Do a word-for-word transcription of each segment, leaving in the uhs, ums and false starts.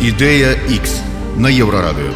Ідэя Х на Еўрарадыё.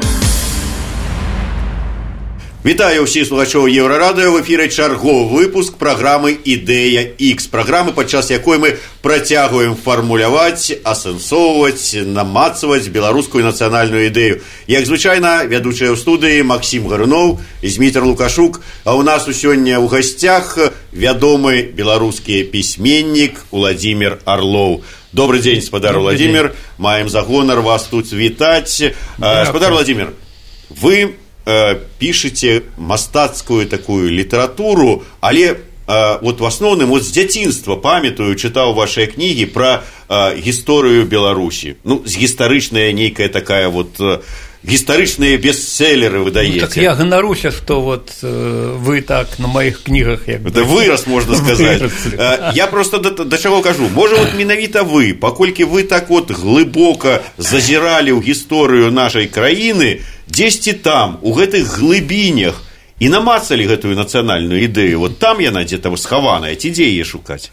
Вітаю ўсіх слухачоў Еўрарадыё. В эфіры чарговы выпуск праграмы «Ідэя Х», праграмы, падчас якой мы працягваем фармуляваць, асэнсоўваць, намацваць беларускую нацыянальную ідэю. Як звычайна, вядучыя ў студыі Максім Гаруноў і Зміцер Лукашук, а ў нас сёння ў гасцях вядомы беларускі пісьменнік Уладзімір Арлоў. Добрый дзень, спадар Владимир. Маем за гонар вас тут вітаць. Спадар Владимир, вы э, пишете мастацкую такую літаратуру, але э, вот в асноўным вот з дзяцінства памятаю, чытаў вашыя кнігі пра э, гісторыю Беларусі. Ну, з гістарычная нейкая такая вот э, гістарычныя бестселлеры выдаеце. Ну, так я ганаруся, што вот э, вы так на маіх кнігах як это выраз, можна сказаць. Я просто да, да чаго кажу, можа вот менавіта вы, паколькі вы так вот глыбока зазіралі ў гісторыю нашай краіны, дзесьці там, у гэтых глыбінях і намацалі гэтую нацыянальную ідэю, вот там яна дзе-то схаваная, ці дзе яе шукаць?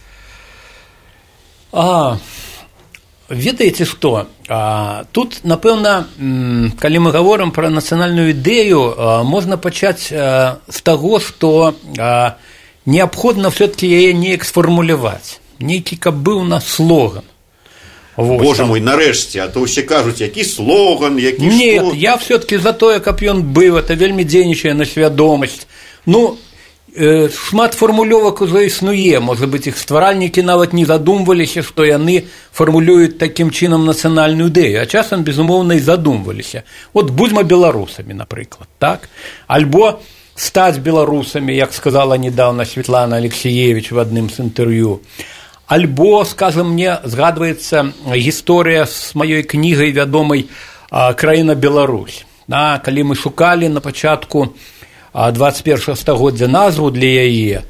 А... Ведаеце што? Тут, напэўна, калі мы гаворым пра нацыянальную ідэю, можна пачаць з таго, што неабходна ўсё-такі яе неяк сфармуляваць. Нейкі, каб быў у нас слоган. Вот, Боже там... мой, нарэшце, а то ўсе кажуць, які слоган, які Нет, што? Я ўсё-такі за тое, каб ён быў, это вельмі дзейнічае на свядомасць. Ну, шмат фармулёвак ужо існуе, можа быць, іх стваральнікі нават не задумваліся, што яны фармулююць такім чынам нацыянальную ідэю, а часам, безумоўна, і задумваліся. От будзьма беларусамі, напрыклад, так? Альбо стаць беларусамі, як сказала недавно Светлана Алексеевич в адным з інтэрв'ю. Альбо, скажем, мне згадваецца гісторыя з маёй кнігай вядомай «Краіна Беларусь». А, калі мы шукалі на пачатку двадцать першага стагоддзя назву для яе,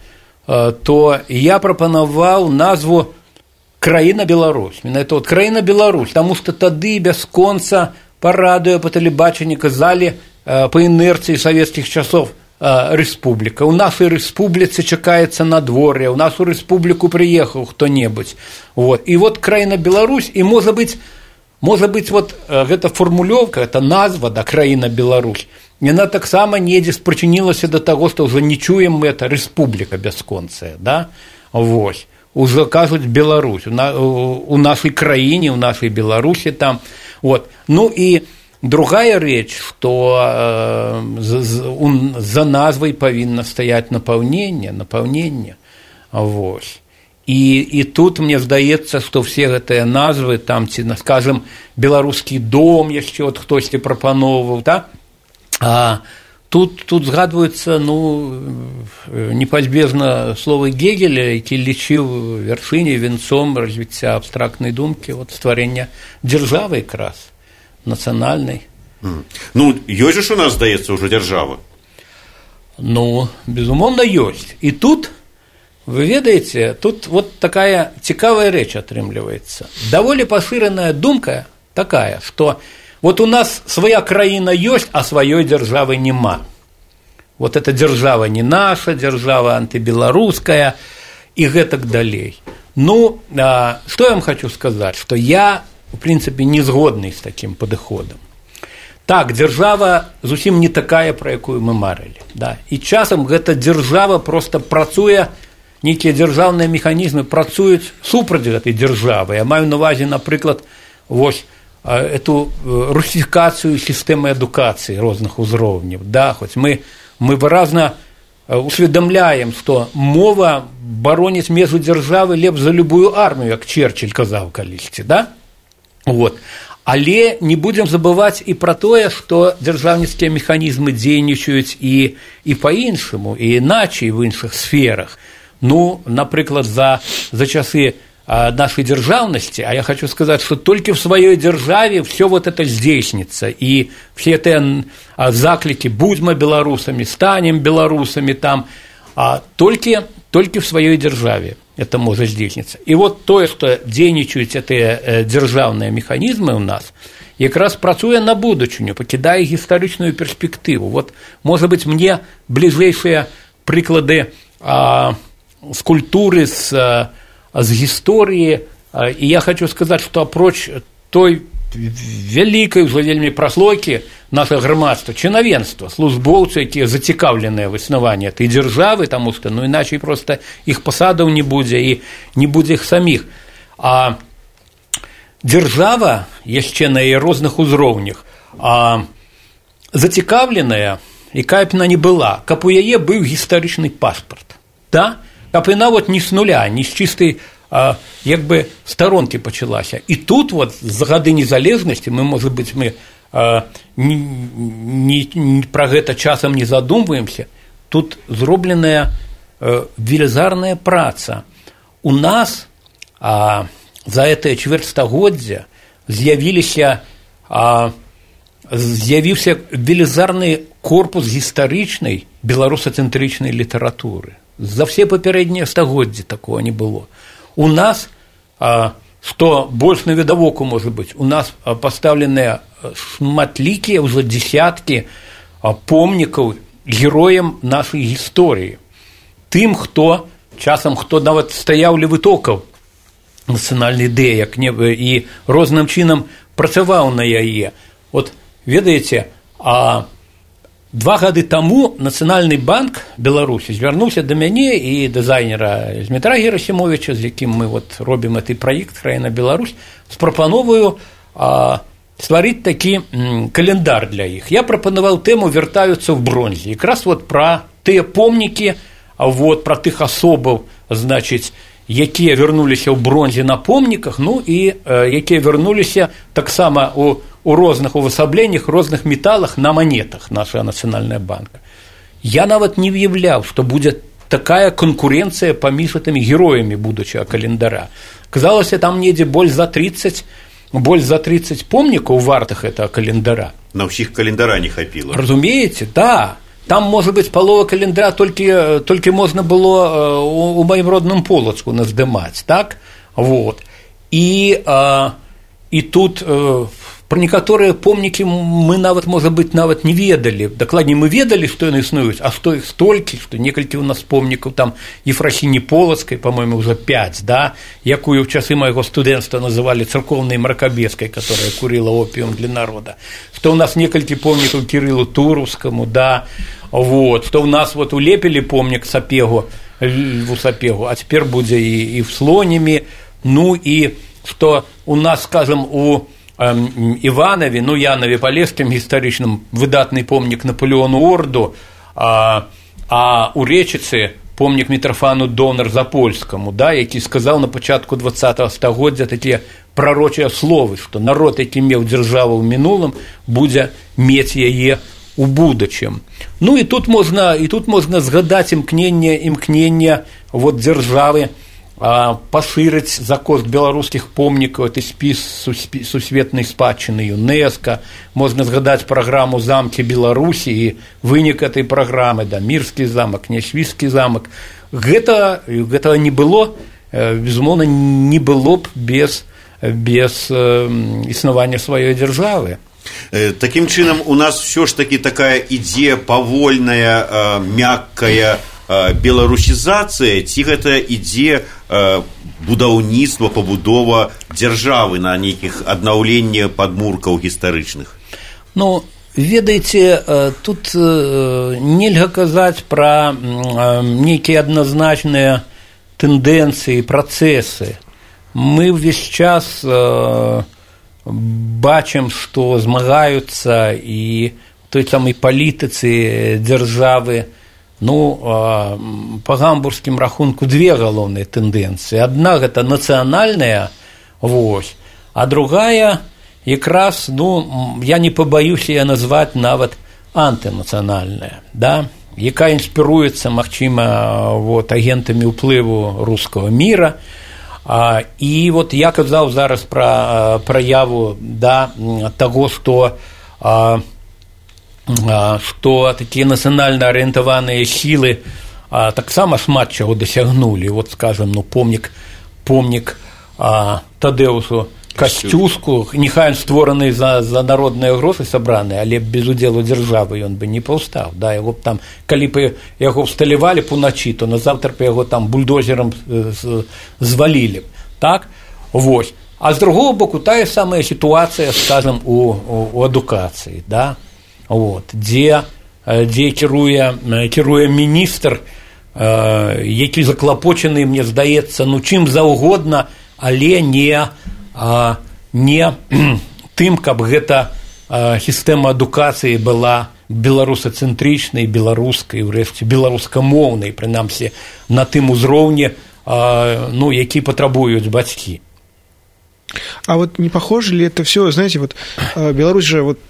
то я прапанаваў назву «Краіна Беларусь». Менавіта вот «Краіна Беларусь», таму што тады бясконца па радыё, па тэлебачанні казалі па інерцыі савецкіх часоў рэспубліка. У нашай рэспубліцы чакаецца надвор'е, у нашу рэспубліку прыехаў хто-небудзь. Вот. І вот «Краіна Беларусь», і можа быць, можа быць вот гэта фармулёўка, гэта назва, да, «Краіна Беларусь». Яна таксама недзе спрычынілася да таго, што ўжо не чуем мы, это рэспубліка бясконцая, да? Вось. Ужо кажуць Беларусь, у, на, у нашай краіне, у нашай Беларусі там. Вот. Ну і другая рэч, што э, за, за назвай павінна стаяць напаўненне, напаўненне. Вось. І, і тут мне здаецца, што все гэтыя назвы, там, ці, скажем, беларускі дом яшчэ от хтосьці прапаноўваў, так? А тут, тут згадваюцца, ну, непазбежна словы Гегеля, які лічыў вяршыняй, венцом развіцця абстрактнай думкі, вот, стварення дзяржавы якраз, нацыянальнай. Mm. Ну, ёсць жа ж у нас, здаецца, ўжо дзяржава. Ну, безумоўна, ёсць. І тут, вы ведаеце, тут вот такая цікавая рэч атрымліваецца. Даволі пашыраная думка такая, што вот у нас своя краіна ёсць, а сваёй дзяржавы няма. Вот эта дзяржава не наша, дзяржава антыбеларуская і гэтак далей. Ну, а, што я вам хочу сказаць, што я, в прынцыпе, не згодны з такім падыходам. Так, дзяржава зусім не такая, пра якую мы марылі. Да? І часам гэта дзяржава проста працуе, нейкія дзяржаўныя механізмы працуюць супраць гэтай дзяржавы. Я маю на увазе, напрыклад, вось, эту русификацию системы адукацыі розных узроўняў. Да, хоць мы, мы выразна усведамляем, што мова бароніць межу дзяржавы лепш за любую армію, як Черчилль казаў калісьці, да? Вот. Але не будзем забываць і пра тое, што дзяржаўніцкія механізмы дзейнічаюць і, і па-іншаму, і іначай в іншых сферах. Ну, напрыклад, за, за часы нашей державности, а я хочу сказать, что только в своей державе все вот это здейснится, и все эти заклики «будьмо белорусами», «станем белорусами» там, а только, только в своей державе это может здейсниться. И вот то, что дзейнічаюць эти державные механизмы у нас, якраз працуе на будучыню, пакідае гістарычную перспектыву. Вот, может быть, мне ближайшие прыклады а, з культуры, з, з гісторыі, і я хочу сказаць, што апроч той вялікай ужо вельмі праслойкі наша грамадства, чынавенства, службоўцы, якія зацікаўленыя в існаванні этой дзяржавы, таму што ну іначай проста іх пасадаў не будзе і не будзе іх саміх. А дзяржава яшчэ на яе розных узроўнях а, зацікаўленая, якая б яна не была, каб у яе быў гістарычны паспарт, да? Каб яна вот не з нуля, не з чыстай а, як бы старонкі пачалася. І тут вот за гады незалежнасці мы, можа быць, мы а, не, не, не, пра гэта часам не задумваемся, тут зробленая а, велізарная праца. У нас а, за гэтае чвэрцьстагоддзя з'явіліся а, з'явіўся велізарны корпус гістарычнай беларусацэнтрычнай літаратуры. За все папярэднія стагоддзі такого не было. У нас, а, што больш навідавоку можа быць, у нас пастаўленыя шматлікія ўжо дзесяткі помнікаў героям нашай гісторыі. Тым, хто часам хто нават стаяў ля вытокаў нацыянальнай ідэі, як не і розным чынам працаваў на яе. От ведаеце, а два гады таму Нацыянальны банк Беларусі звярнуўся да мяне і дызайнера Змітра Герасімовіча, з якім мы вот робім гэты праект «Краіна Беларусь», з прапановаю а, стварыць такі м, календар для іх. Я прапанаваў тэму «Вяртаюцца ў бронзе». Якраз вот пра тыя помнікі, вот, пра тых асобаў, значыць, якія вярнуліся ў бронзе на помніках, ну і э, якія вярнуліся таксама у у розных увасабленнях, розных металах на манетах нашага Нацыянальная банка. Я нават не выяўляў, што будзе такая канкурэнцыя паміж гэтымі героямі будучага календара. Казалася, там недзе больш за тридцать, больш за тридцать помнікаў вартых гэтага календара. На ўсіх календара не хапіла. Разумееце, да. Там, можа быць, палова календара толькі, толькі можна было у, у маім родным Полацку наздымаць, так? Вот. І, а, і тут а, пра некаторыя помнікі мы нават, можа быць, нават не ведалі. Дакладней, мы ведалі, што яны існуюць, а што іх столькі, што некалькі ў нас помнікаў там Ефрасіні Полацкай, па-мойму, ўжо пяць, да? Якую ў часы майго студэнцтва называлі царкоўнай мракабескай, которая курила опіум для народа. Што ў нас некалькі помнікаў Кірылу Тураўскаму, да? Вот, што ў нас вот улепілі помнік Сапегу, Льву Сапегу, а цяпер будзе і, і в Слонімі. Ну і што у нас, скажем, у Іванові, ну, Янове Полесскім гістарычным выдатны помнік Наполеону Орду, а, а у Рэчыцы помнік Мітрафану Донар-Запольскаму, да, які сказаў на пачатку двадцатага стагоддзя такія прарочыя словы, што народ, які меў дзяржаву ў мінулым, будзе мець яе у будучым. Ну і тут можна, і тут можна згадаць імкненне, імкненне вот дзяржавы а, пашырыць за кошт беларускіх помнікаў гэты спіс сусветнай спадчыны ЮНЕСКО. Можна згадаць праграму «Замкі Беларусі» і вынік этой праграмы, да, Мірскі замак, Нясвіжскі замак. Гэта, гэтага не было, безумоўна, не было б без, без існавання сваёй дзяржавы. Таким чынам, у нас все ж таки такая ідзея павольная, мяккая беларусізацыя, ці гэта ідзе будаўніцтва, пабудова дзяржавы на нейкіх аднаўленне падмуркаў гістарычных? Ну, ведаеце, тут нельга казаць пра нейкія адназначныя тэндэнцыі, працэсы. Мы ўвесь час бачым, што змагаюцца і той самай палітыцы дзяржавы. Ну, па гамбургскім рахунку две галоўныя тэндэнцыі. Адна гэта нацыянальная, вось, а другая якраз, ну, я не пабаюся яе назваць нават антынацыянальная, да, якая інспіруецца, магчыма, вот, агентамі ўплыву рускага міра. А, і вот я казаў зараз пра праяву, да, таго, што а, што такія нацыянальна арыентаваныя сілы а, таксама шмат чаго дасягнулі. Вот, скажем, ну, помнік, помнік а, Тадэусу Касцюску, няхай ён створаны за, за народныя грошы сабраны, але без удзелу дзяржавы ён бы не паўстаў, да, яго б там, калі б яго ўсталявалі пуначы, то назаўтра б яго там бульдозерам звалілі б, так, вось. А з другого боку, тая самая сітуацыя, скажам, у, у, у адукацыі, да? Вот, дзе, дзе кіруе, кіруе міністр, э, які заклапочаны, мне здаецца, ну чым заўгодна, але не, э, не тым, каб гэта э, сістэма адукацыі была беларусацэнтрычнай, беларускай, урэшце беларускамоўнай, прынамсі на тым узроўні, э, ну, які патрабуюць бацькі. А вот не похоже ли это все, знаете, вот Беларусь же, вот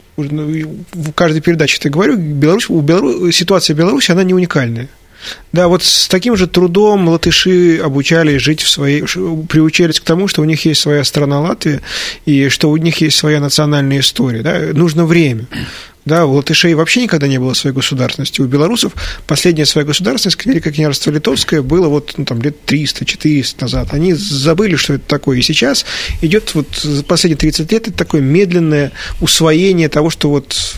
в каждой передаче я говорю, Беларусь, у Беларусь, ситуация в Беларуси, она не уникальная. Да, вот с таким же трудом латыши обучали жить в своей, приучались к тому, что у них есть своя страна Латвия, и что у них есть своя национальная история, да, нужно время. Да, у латышей вообще никогда не было своей государственности. У белорусов последняя своя государственность, как Великое княжество Литовское, было вот, ну, там, лет триста-четыреста назад. Они забыли, что это такое. И сейчас идет вот за последние тридцать лет это такое медленное усвоение того, что вот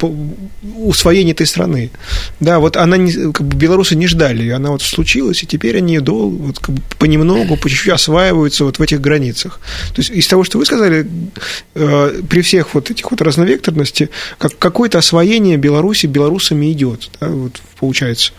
усвоение этой страны. Да, вот она не, как бы белорусы не ждали, и она вот случилась, и теперь они дол, вот, как бы понемногу, по чуть-чуть осваиваются вот в этих границах. То есть из того, что вы сказали, э, при всех вот этих вот разновекторности, как какое-то освоение Беларуси белорусами идет, да, вот получается.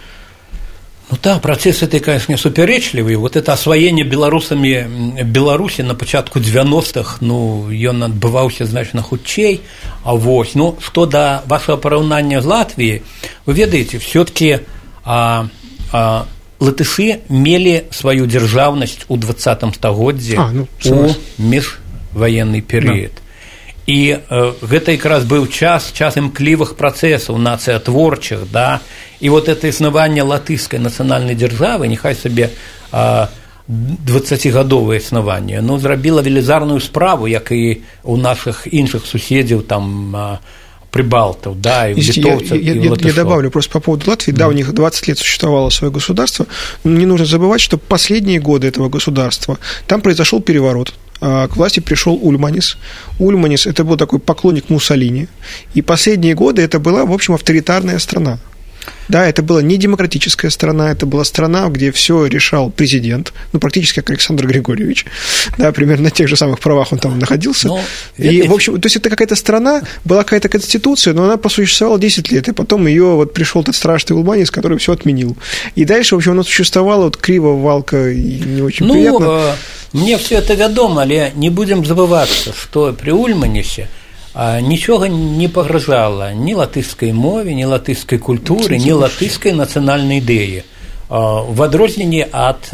Ну да, процесс этой, конечно, супярэчлівы. Вот это освоение беларусамі Беларусі на пачатку девяностых, ну, ён адбываўся значна хутчэй. А вось, ну, што да вашего параўнання з Латвіяй, вы ведаеце, все-таки а, а, латышы мелі сваю дзяржаўнасць у двадцатым стагоддзі а, ну, у міжваенны перыяд. Да. І э, гэта якраз быў час, час імклівых працэсаў нацыятворчых, да, і вот это існаванне латышскай нацыянальнай дзяржавы, няхай сабе э, дваццацігадовае існаванне, ну, зрабіла велізарную справу, як і у нашых іншых суседзяў, там, э, прибалтов, да, и литовцев, я, я, и я, я добавлю просто по поводу Латвии. Да, mm. у них двадцать лет существовало свое государство, но не нужно забывать, что последние годы этого государства там произошел переворот. К власти пришел Ульманис. Ульманис – это был такой поклонник Муссолини. И последние годы это была, в общем, авторитарная страна. Да, это была не демократическая страна, это была страна, где все решал президент, ну, практически как Александр Григорьевич, да, примерно на тех же самых правах он там находился. Но, и, в общем, то есть это какая-то страна, была какая-то конституция, но она просуществовала десять лет, и потом ее вот пришел тот страшный Улманис, который все отменил. И дальше, в общем, она существовала вот криво, валко и не очень ну, приятно. Э, мне все это вядома, але не будем забываться, что при Ульманисе нічога не пагражала ні латышскай мове, ні латышскай культуры, ні латышскай нацыянальнай ідэі. В адрозненні ад,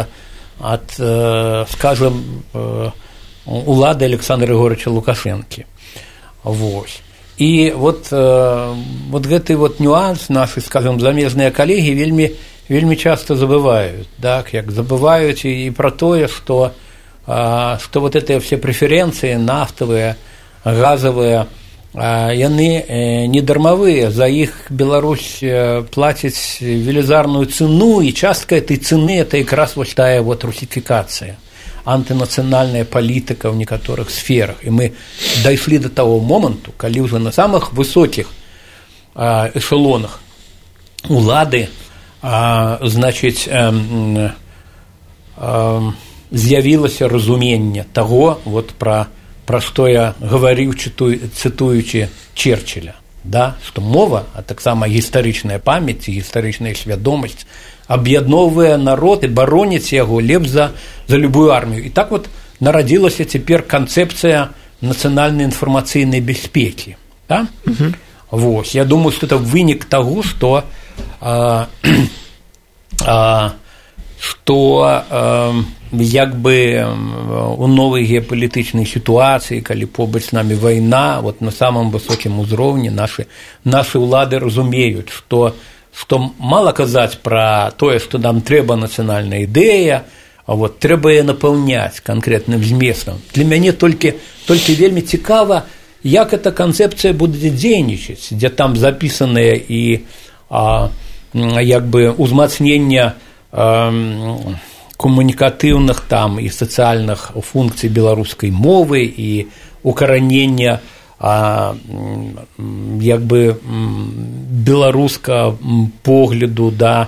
ад, скажем, улады Александра Григорьевича Лукашэнкі. Вось. І вот, вот гэты вот нюанс нашы, скажем, замежныя калегі вельмі, вельмі часта забываюць, так, як забываюць і пра тое, што, што вот гэтыя все прэферэнцыі нафтавыя, газовые, яны не дармавыя, за іх Беларусь плаціць велізарную цену, і частка этой цены это якраз вось тая вот русифікацыя, антынацыянальная палітыка ў некаторых сферах. І мы дайшлі до того моманту, калі ўжо на самых высокіх эшелонах улады, значыць, з'явілася разуменне таго, вот пра пра што я гаварыў, цытуючы Черчилля, да, што мова, а таксама гістарычная памяць і гістарычная свядомасць аб'ядноўвае народ і бароніць яго лепш за, за любую армію. І так вот нарадзілася цяпер канцэпцыя нацыянальнай інфармацыйнай бяспекі. Да? Угу. Вось, я думаю, што это вынік таго, што а, а, што а, як бы у новай геапалітычнай сітуацыі, калі побач з намі вайна, вот на самым высокім узроўні нашы, нашы ўлады разумеюць, што, што мала казаць пра тое, што нам трэба нацыянальная ідэя, а вот трэба яе напаўняць канкрэтным зместам. Для мяне толькі, толькі вельмі цікава, як эта канцэпцыя будзе дзейнічаць, дзе там запісаныя і а, як бы узмацнення а, камунікатыўных там і сацыяльных функцый беларускай мовы і укаранення а, як бы беларуска погляду, да,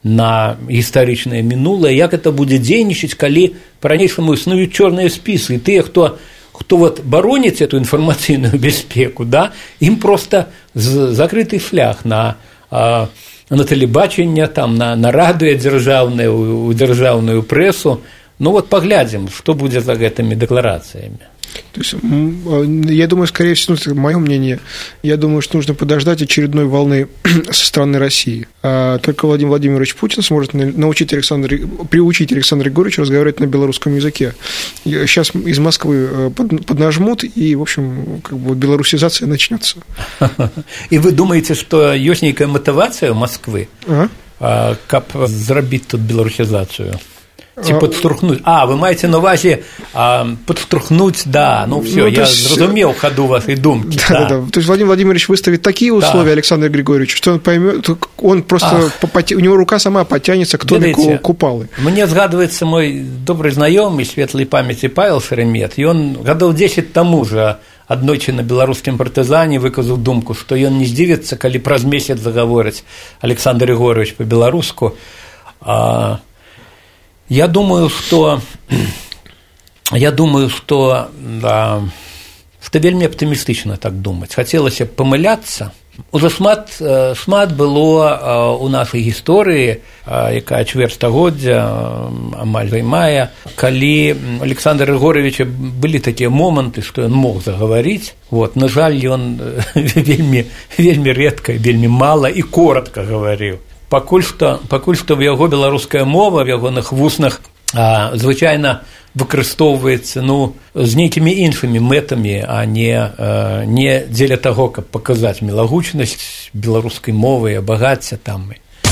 на гістарычнае мінулае, як это будзе дзейнічаць, калі па-ранейшаму існуюць чорныя спісы, і тыя, хто хто вот бароніць эту інфармацыйную бяспеку, да, ім проста закрыты шлях на, на тэлебачанне, там, на, на радыё дзяржаўнае, у дзяржаўную прэсу. Ну вот паглядзім, што будзе за гэтымі дэкларацыямі. То есть, я думаю, скорее всего, ну, мое мнение, я думаю, что нужно подождать очередной волны со стороны России. А только Владимир Владимирович Путин сможет научить Александра, приучить Александра Григорьевича разговаривать на белорусском языке. Сейчас из Москвы поднажмут, и, в общем, как бы белорусизация начнется. И вы думаете, что есть некая мотивация Москвы, ага. как сделать тут белорусизацию? Ці падштурхнуць. А, вы маеце на ўвазе падштурхнуць, да, ну все, ну, я есть... зразумеў хаду вашей думки. Да, да. Да. То есть Владимир Владимирович выставит такие условия, да. Александру Григорьевичу, что он поймет, он просто, у него рука сама потянется к домику Купалы. Мне згадваецца мой добрый знаёмы светлай памяці Павел Шеремет, і он гадоў дзесяць таму же аднойчы на беларускім партызане выказаў думку, што ён не здзівіцца, калі праз месяц загаворыць Александр Григорьевич по-беларуску. А Я думаю, что я думаю, что да, что вельмі аптымістычна так думаць. Хацелася б памыляцца. Уже шмат, шмат было у нашай гісторыі, якая чвэрць стагоддзя амаль займае, калі Александра Григорьевича былі такія моманты, што ён мог загаварыць. Вот, на жаль, ён вельмі, вельмі рэдка, вельмі мала і коротка гаварыў. Пакуль што, пакуль што в яго беларуская мова, в ягоных вуснах а, звычайна выкарыстоўваецца ну, з нейкімі іншымі мэтамі, а не, а, не дзеля таго, каб паказаць мілагучнасць беларускай мовы і абагацця там.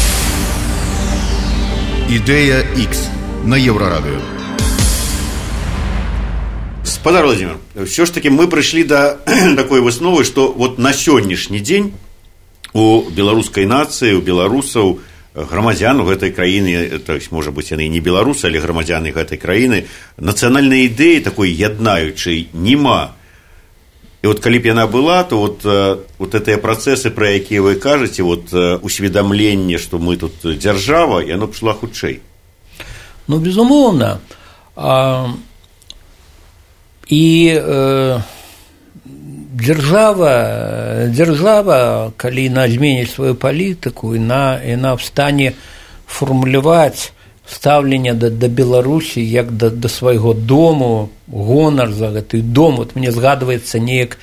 Ідэя X на Еўрарадыё. Спадар Владимир, все ж таки мы прыйшлі да такой высновы, што вот на сённяшні дзень у беларускай нацыі, у беларусаў, грамадзян у гэтай краіны, то есть, можа быць, яны і не беларусы, але грамадзяны гэтай краіны, нацыянальнай ідэі такой яднаючай няма. І вот калі б яна была, то вот, вот гэтыя працэсы, пра якія вы кажаце, вот усведамленне, што мы тут дзяржава, яно пішла хутчэй. Ну, безумоўна. А, і э... Дзяржава, дзяржава, калі яна зменіць сваю палітыку, яна, яна в стане фармуляваць стаўленне да, да Беларусі як да, да свайго дому, гонар за гэты дом. Вот мне згадваецца неяк,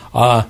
а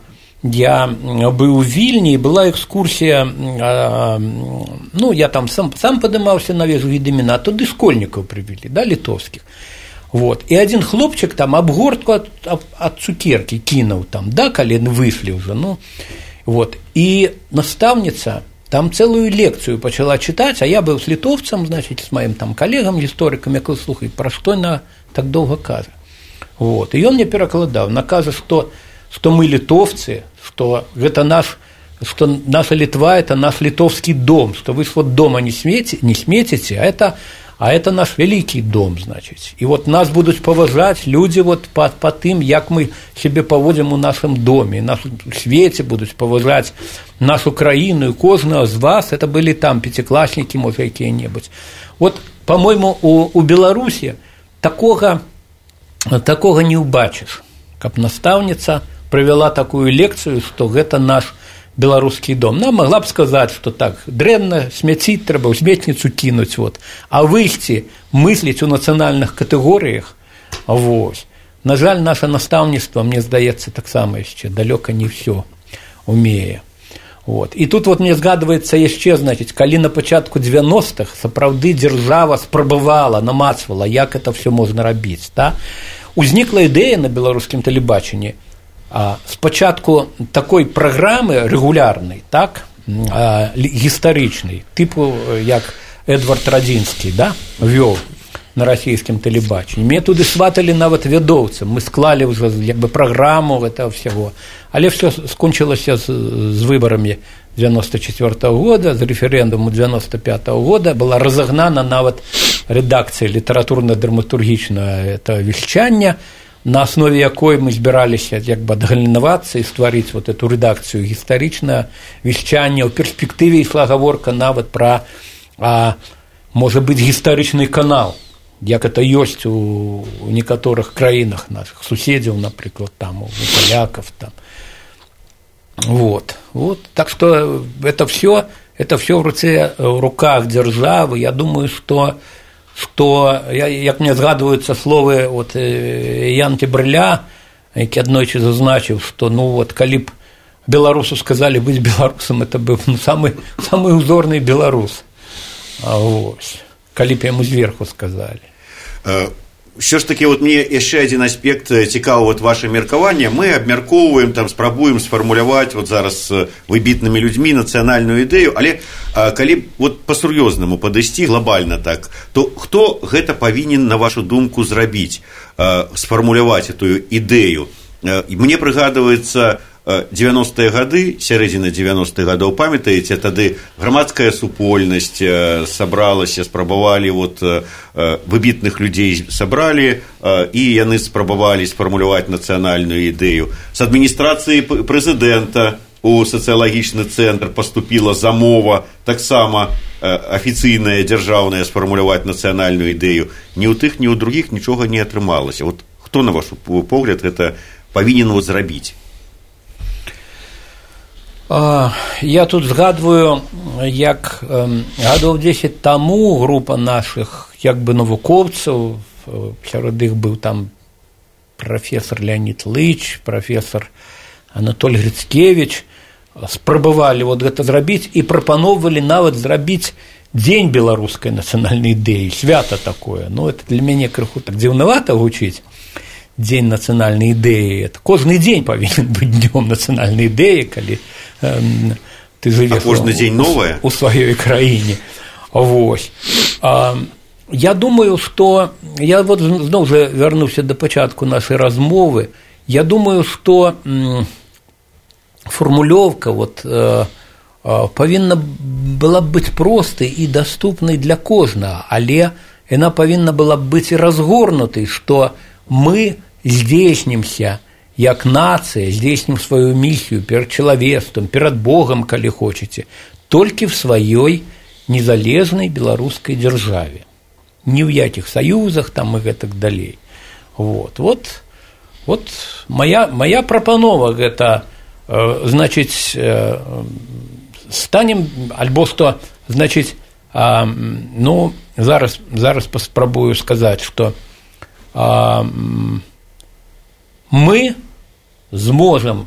я быў у Вільні, была экскурсія, а, ну, я там сам, сам падымаўся на вежу Гедыміна, а туды школьнікаў прывялі, да, літоўскіх. Вот. І один хлопчик там обгортку от, от, от цукерки кинул там, да, калі выйшлі уже, ну, вот. И наставница там целую лекцию почала читать, а я был с литовцем, значит, с моим там коллегом, историком, я говорю, слухай, про что она так долго кажа? Вот. И он мне перекладал, накажа, что, что мы литовцы, что это наш, что наша Литва – это наш литовский дом, что вы вот дома не сметите, не сметите, а это А это наш великий дом, значит. И вот нас будут поважать люди вот по, по тым, як мы себе поводим у нашем доме. И нас в свете будут поважать нашу краину, и кожного из вас, это были там пятиклассники, может, какие-нибудь. Вот, по-моему, у, у Беларуси такого, такого не убачишь, как наставница провела такую лекцию, что это наш беларускі дом. Нам могла б сказаць, што так дрэнна, смяціць трэба, ў сметніцу кінуць, вот. А выйсці, мысліць у нацыянальных катэгорыях, вось. На жаль, наша настаўніцтва, мне здаецца, таксама яшчэ далёка не ўсё умее. Вот. І тут вот мне згадваецца яшчэ, значит, калі на пачатку дзевяностых сапраўды дзяржава спрабавала, намацвала, як это все можна рабіць, да? Узнікла ідэя на беларускім тэлебачанні А, спачатку такой праграмы рэгулярнай, так, а, гістарычнай, тыпу як Эдвард Радзінскі, да, вёў на расійскім тэлебачанні. Мне туды сваталі нават вядоўцам, мы склалі ўжо як бы праграму гэтага ўсяго, але ўсё скончылася з, з выбарамі дзевяносто четвёртого года, з рэферэндуму дзевяносто пятого года, была разагнана нават рэдакцыя літаратурна-драматургічнага этого вещання, на основе якой мы збіраліся як бы адгалінавацца і стварыць вот эту рэдакцыю гістарычнае вещанне. У перспектыве ішла гаворка нават пра а можа быць гістарычны канал, як это ёсць у некаторых краінах наших суседзяў, напрыклад, там у палякаў там. Вот. Вот. Так что это все, это все в руце, в руках державы. Я думаю, что, что як мне згадваюцца словы вот Янкі Брыля, які аднойчы зазначыў, што ну вот калі б беларусу сказалі быць беларусам, это быў ну, самы самы узорны беларус. А вось, калі б яму зверху сказалі. Що ж таки, от мені ще один аспект цікаво, от ваше меркаванне. Ми обмярковуємо, там, спробуємо сформулювати от зараз вибітними людьми національну ідею, але коли от по-сур'ёзнаму падысці глобально так, то хто гэта павінен, на вашу думку, зрабіць, сфармуляваць эту ідэю? Мне прыгадваецца девяностые гады, сярэдзіна девяностых гадоў, памятаеце, тады грамадская супольнасць сабралася, спрабавалі вот выбітных людзей сабралі, і яны спрабавалі сфармуляваць нацыянальную ідэю. З адміністрацыі прэзідэнта у сацыялагічны цэнтр паступіла замова, таксама афіцыйная, дзяржаўная, сфармуляваць нацыянальную ідэю. Ні ў тых, ні ў другіх нічога не атрымалася. Вот хто, на ваш погляд, гэта павінен вот зрабіць? Я тут згадваю, як гадоў дзесяць таму група нашых як бы навукоўцаў, сярод іх быў там прафесор Леонид Лыч, прафесор Анатоль Грицкевич, спрабавалі вот гэта зрабіць і прапаноўвалі нават зрабіць дзень беларускай нацыянальнай ідэі, свята такое. Ну, это для мяне крыху так дзіўнавата гучыць. Дзень нацыянальнай ідэі, это кожны дзень павінен быць днём нацыянальнай ідэі, калі э, ты жывеш а кожны дзень новае у сваёй краіне. Вось. А, я думаю, што я вот зноў жа вярнуўся да пачатку нашай размовы. Я думаю, што м, фармулёўка вот э, э, павінна была б быць простай і даступнай для кожнага, але яна павінна была б быць і разгорнутай, што мы здзейснімся як нацыя, здзейснім сваю місію перад чалавецтвам, перад Богам, калі хочаце, толькі в сваёй незалежнай беларускай дзяржаве. Ні ў якіх саюзах там і гэтак далей. Вот, вот, вот моя, моя прапанова гэта, э, значыць, э, станем, альбо што, значыць, э, ну, зараз, зараз паспрабую сказаць, што А, мы зможам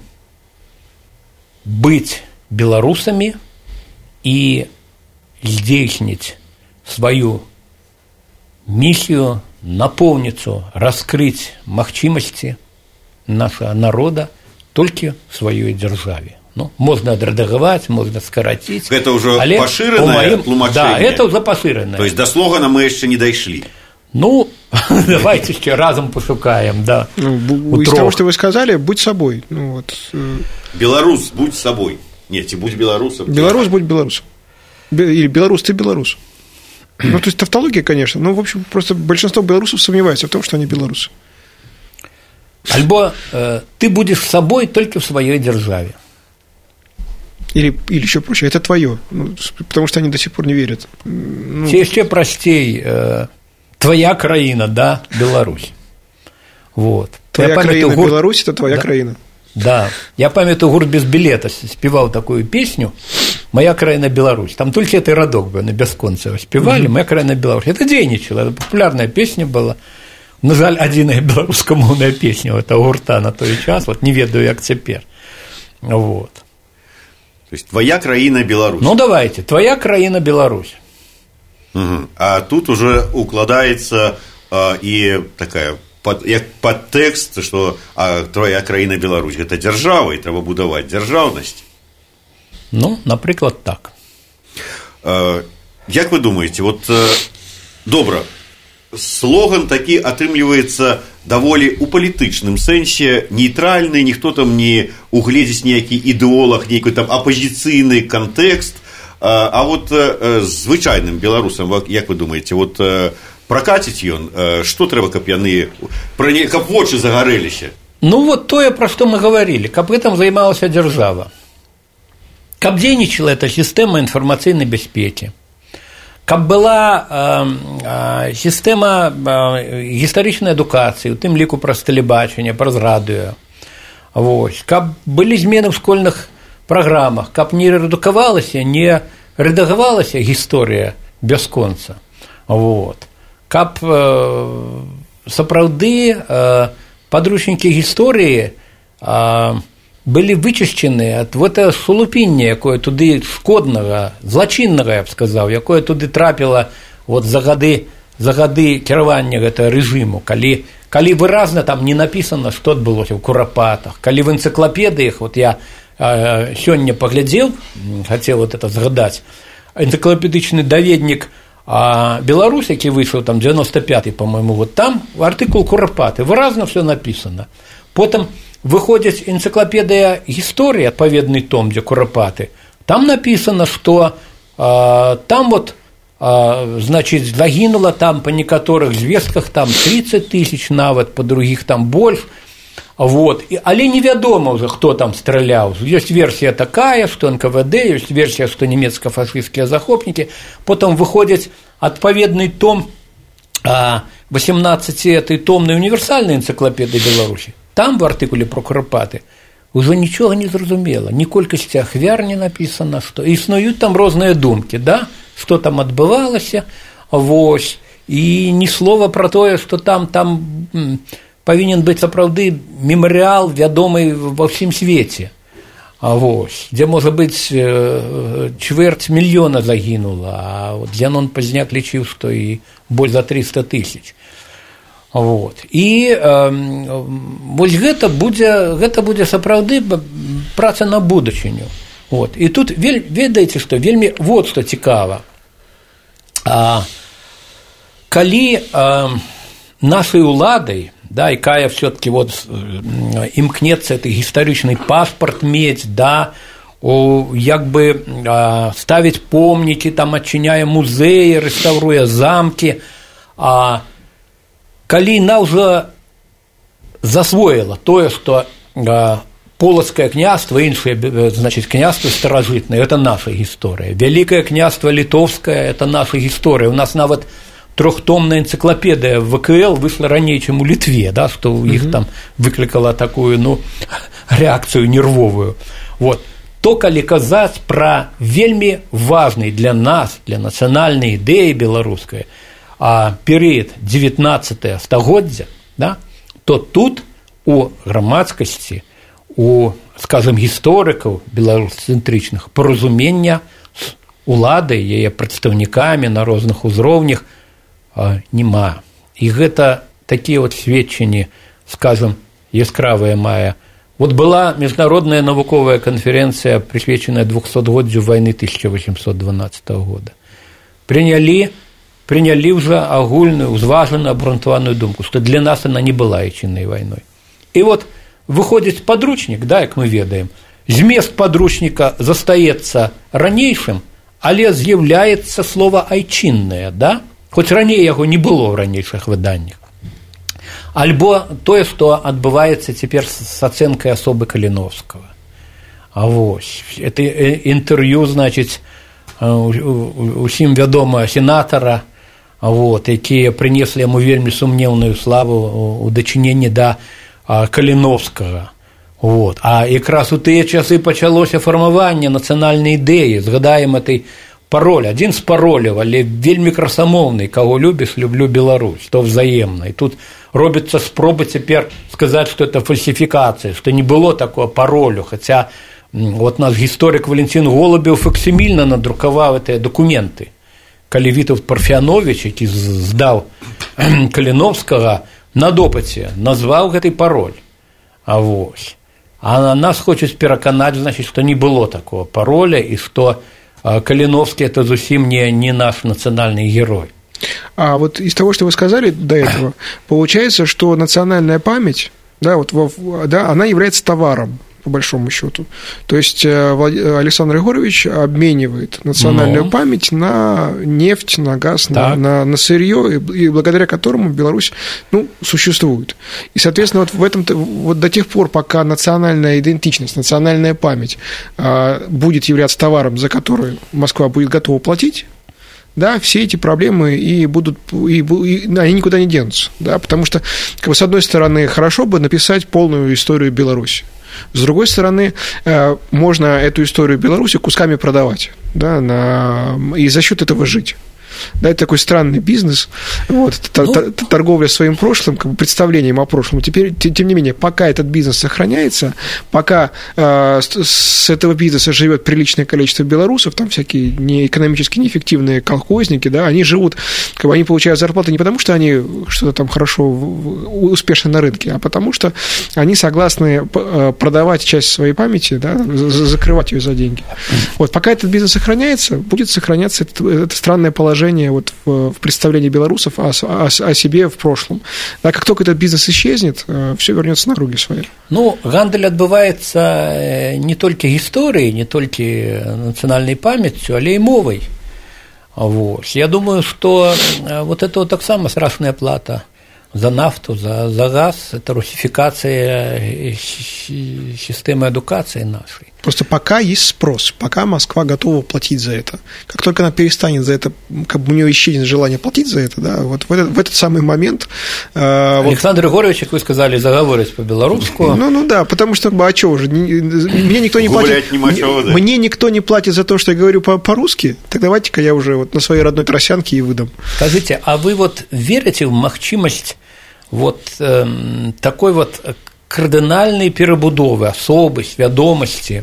быць беларусамі і здзейсніць сваю місію, напоўніцу, раскрыць магчымасці нашага народа толькі в сваёй дзяржаве. Ну, можна адрэдагаваць, можна скараціць. Гэта ўжо пашыранае тлумачэнне. Да, гэта ўжо пашыранае. То есть до слогана мы яшчэ не дайшлі. Ну, давайте еще разом пошукаем, да. Ну, из того, что вы сказали, будь собой. Ну, вот. Белорус, будь собой. Нет, и будь белорусом. Белорус, будь белорусом. Или белорус, ты белорус. Ну, то есть тавтология, конечно. Но, в общем, просто большинство белорусов сомневается в том, что они белорусы. Альбо э, ты будешь собой только в своей державе. Или, или еще проще, это твое. Ну, потому что они до сих пор не верят. Ну, все еще простей. Э, Твоя краіна, да, Беларусь. Вот. Твоя я краіна гурт... Беларусь – это твоя да, краіна. Да. Я памятаю, гурт «Без билета» спевал такую песню «Моя краіна Беларусь». Там только этот радок был, на бясконца спевали, mm-hmm. «Моя краіна Беларусь». Это дзейнічала, это популярная песня была. На жаль, адзіная беларускамоўная песня у этого гурта на той час, вот не ведаю, як цяпер. Вот. То есть твоя краіна Беларусь. Ну, давайте, твоя краіна Беларусь. Угу. А тут уже укладаецца а, і такая под, як падтэкст, што а, твоя краіна Беларусь гэта дзяржава, і трэба будаваць дзяржаўнасць. Ну, напрыклад, так. А, як вы думаеце, вот добра, слоган такі атрымліваецца даволі у палітычным сэнсе нейтральны, ніхто там не угледзіць ніякі ідэолаг, нейкі там апазіцыйны кантэкст. А вот звычайным беларусам, як вы думаеце, вот пракаціць ён, што трэба, каб яны, каб вочы загарэліся? Ну, вот тое, пра што мы гаварылі, каб гэтым займалася дзяржава, каб дзейнічала эта сістэма інфармацыйнай бяспекі, каб была э, э, сістэма э, гістарычнай адукацыі, у тым ліку праз тэлебачанне, праз радыё. Вось. Каб былі змены ў школьных праграмах, каб не рэдукавалася, не рэдагавалася гісторыя бясконца. Вот. Каб э, сапраўды э, падручнікі гісторыі э, былі вычышчаны ад вот сулупіння, якое туды шкоднага, злачыннага, я б сказаў, якое туды трапіла вот за гады, за гады кіравання гэтага рэжыму, калі, калі выразна там не напісана, што адбылося ў курапатах, калі в энцыклапедыях, вот я э, сёння паглядзеў, хацеў вот это згадаць, энцыклапедычны даведнік а Беларусь, які выйшаў там девяносто пятый, по-моему, вот там артыкул курапаты, выразна все написано. Потым выходзіць энцыклапедыя гісторыі, адпаведны том, дзе курапаты, там написано, што а, там вот а, значит, загінула там па некаторых звестках там тридцать тысяч нават, па другіх там больш. Вот. Але невядома ўжо, хто там страляў. Ёсць версія такая, што эн ка вэ дэ, ёсць версія, што нямецка-фашысцкія захопнікі. Потым выходзіць адпаведны том восемнадцатой томнай універсальнай энцыклапедыі Беларусі. Там в артыкуле про курапаты ўжо нічога не зразумела, ні колькасці ахвяр не напісана, што існуюць там розныя думкі, да? Што там адбывалася, вось, і ні слова пра тое, што там там павінен быць сапраўды мемарыял вядомы ва ўсім свеце, вось, дзе можа быць чвэрць мільёна загінула, а вот Зянон Пазняк лічыў, што і больш за триста тысяч. Вот. І э, вось гэта будзе, гэта будзе сапраўды праца на будучыню. Вот. І тут ведаеце, што вельмі вот што цікава. А, калі а, нашай уладай, да, якая все-таки вот імкнецца этот гістарычны паспорт мець, да, о, як бы а, ставіць помнікі, там адчыняе музеі, рэстаўруе замкі, а калі на ўжо засвоіла тое, што а, полацкае княства, іншыя, значит, княствы старажытныя, это наша гісторыя. Вялікае княства літоўскае, это наша гісторыя. У нас нават трохтомная энцыклапедыя вэ ка эл вышла раней, чым у Літве, да, што ў іх там выклікала такую, ну, рэакцыю нервовую. Вот. То, калі казаць пра вельмі важны для нас, для нацыянальнай ідэі беларускай, а перыяд дзевятнаццатае стагоддзя, да, то тут у грамадскасці, у, скажем, гісторыкаў беларусцэнтрычных паразумення з уладай, яе прадстаўнікамі на розных узроўнях няма. І гэта такія вот сведчанні, скажем, яскравыя мае. Вот была міжнародная навуковая канферэнцыя, прысвечаная двухсотгоддзю вайны тысяча восемьсот дванадцатого года. Прынялі прынялі ўжо агульную, узважаную, абрунтаваную думку, што для нас она не была айчыннай вайной. І вот выходзіць падручнік, да, як мы ведаем, змест падручніка застаецца ранейшым, але з'яўляецца слова айчыннае, да? Хоць раней яго не было ў ранейшых выданнях. Альбо тое, што адбываецца цяпер з ацэнкай асобы Каліновскага. А вось, это інтэрв'ю, значыць, усім вядома сенатара, вот, якія прынеслі яму вельмі сумнеўную славу у дачыненні да Каліновскага. Вот. А якраз у тыя часы пачалося фармаванне нацыянальнай ідэі, згадаем этой пароль, адзін з пароляў, але вельмі красамоўны, каго любіш, люблю Беларусь, то взаемна. І тут робіцца спроба цяпер сказаць, што это фальсіфікацыя, што не было такого паролю, хаця вот наш гісторык Валентин Голубеў факсімільна надрукаваў гэтыя дакументы. Калі Вітаўт Парфянович, які здаў Каліновскага, на допыце назваў гэты пароль. А вось. А нас хочуць пераканаць, значит, што не было такого пароля, і што Калиновский – это зусім не, не наш национальный герой. А вот из того, что вы сказали до этого, получается, что национальная память, да, вот, да, она является товаром, по большому счету. То есть Александр Егорович обменивает национальную Но. память на нефть, на газ, на, на, на сырье, и благодаря которому Беларусь, ну, существует. И, соответственно, вот в этом, вот до тех пор, пока национальная идентичность, национальная память а, будет являться товаром, за который Москва будет готова платить, да, все эти проблемы и будут, и, и они никуда не денутся, да, потому что, как бы, с одной стороны, хорошо бы написать полную историю Беларуси. С другой стороны, можно эту историю Беларуси кусками продавать, да, на, и за счет этого жить. Да, это такой странный бизнес, вот, ну, торговля своим прошлым, как бы, представлением о прошлом. Теперь, тем не менее, пока этот бизнес сохраняется, пока э, с этого бизнеса живет приличное количество белорусов, там всякие не экономически неэффективные колхозники, да, они живут, как бы, они получают зарплаты не потому, что они что-то там хорошо, успешно на рынке, а потому что они согласны продавать часть своей памяти, да, закрывать ее за деньги. Вот, пока этот бизнес сохраняется, будет сохраняться это, это странное положение вот в, в представлении белорусов о, о, о себе в прошлом. Да, как только этот бизнес исчезнет, все вернется на круги свои. Ну, гандаль адбываецца не толькі гісторыяй, не толькі нацыянальнай памяццю, але і мовай. Вот. Я думаю, что вот это вот таксама страшная плата за нафту, за, за газ, это русификация системы эдукации нашей. Просто пока есть спрос, пока Москва готова платить за это. Как только она перестанет за это, как бы у нее исчезнет желание платить за это, да, вот в этот, в этот самый момент... Э, Александр вот, Егорович, как вы сказали, заговорить по-белорусски. Ну, ну да, потому что, а что уже, мне никто не платит... Мне никто не платит за то, что я говорю по-русски, так давайте-ка я уже вот на своей родной тросянке и выдам. Скажите, а вы вот верите в магчимость вот э, такой вот кардынальной перабудовы асобы, свядомасці,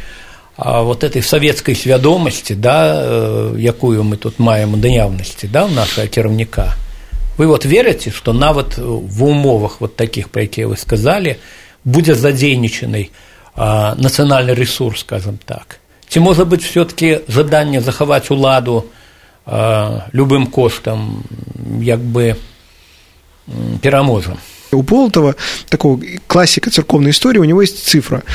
вот этой савецкай свядомасці, да, якую мы тут маем у наяўнасці, да, у нашага кіраўніка. Вы вот верите, что нават в умовах вот таких, про якія вы сказали, будзе задзейнічаны нацыянальны ресурс, скажем так? Ці можа быць все-таки жаданне захаваць уладу любым коштам, як бы пераможам? У Болотова, такого классика церковной истории, у него есть цифра.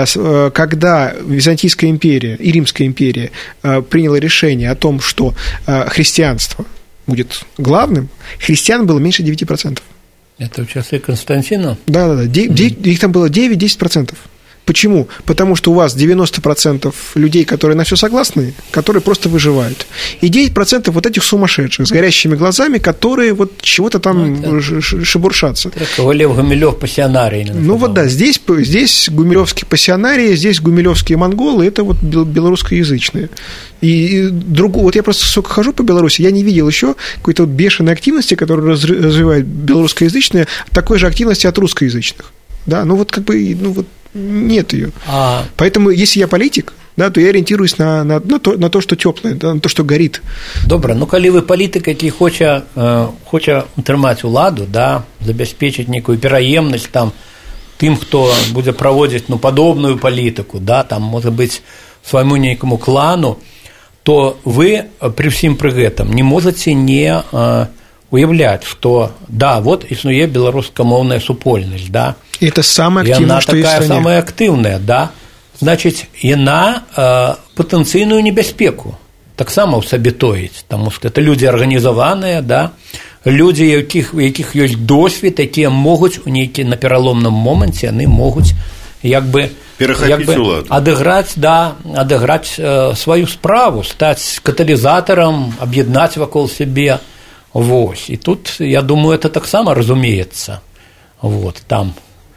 Когда Византийская империя и Римская империя приняла решение о том, что христианство будет главным, христиан было меньше девяти процентов. Это в часы Константина? Да, да, да. Их там было девять-десять процентов. Почему? Потому что у вас девяносто процентов людей, которые на все согласны, которые просто выживают. И девять процентов вот этих сумасшедших с горящими глазами, которые вот чего-то там ну, шебуршатся. Ковалев, Гумилев, пассионарий. Ну вот да, здесь, здесь гумилевские пассионарии, здесь гумилевские монголы, это вот белорусскоязычные. И другу, вот я просто сколько хожу по Беларуси, я не видел еще какой-то вот бешеной активности, которую развивает белорусскоязычные, такой же активности от русскоязычных. Да, ну вот как бы, ну вот нет ее. А... Поэтому, если я политик, да, то я ориентируюсь на, на, на, то, на то, что теплое, да, на то, что горит. Добре, ну коли ви політик, який хоче, е, хоче утримати владу, да, забезпечити некую пераемність там тим, хто буде проводити ну, подобную політику, да, там, може бути, своєму некому клану, то ви при всім при гэтым не можете не е, уявлять, что да, вот існує беларускамоўная супольнасць, да. И это самое активное, что есть в стране. Она такая самая активная, да. Значит, яна э, потенційную небяспеку таксама ў сабе тоіць, потому что это люди арганізаваныя, да, люди, якіх, якіх ёсць досвед, якія могуць у нейкі на пераломным моманце, яны могуць як бы, як бы адыграць, да, адыграць э, сваю справу, стаць каталізатарам, аб'яднаць вакол сябе. Вот. И тут, я думаю, это так само разумеется, вот, там,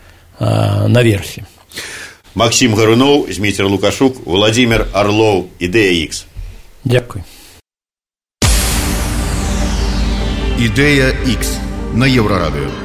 э, наверсе. Максим Гарунов, Зміцер Лукашук, Владимир Орлов, Ідея Ікс. Дякую. Ідея Ікс на Єврорадіо.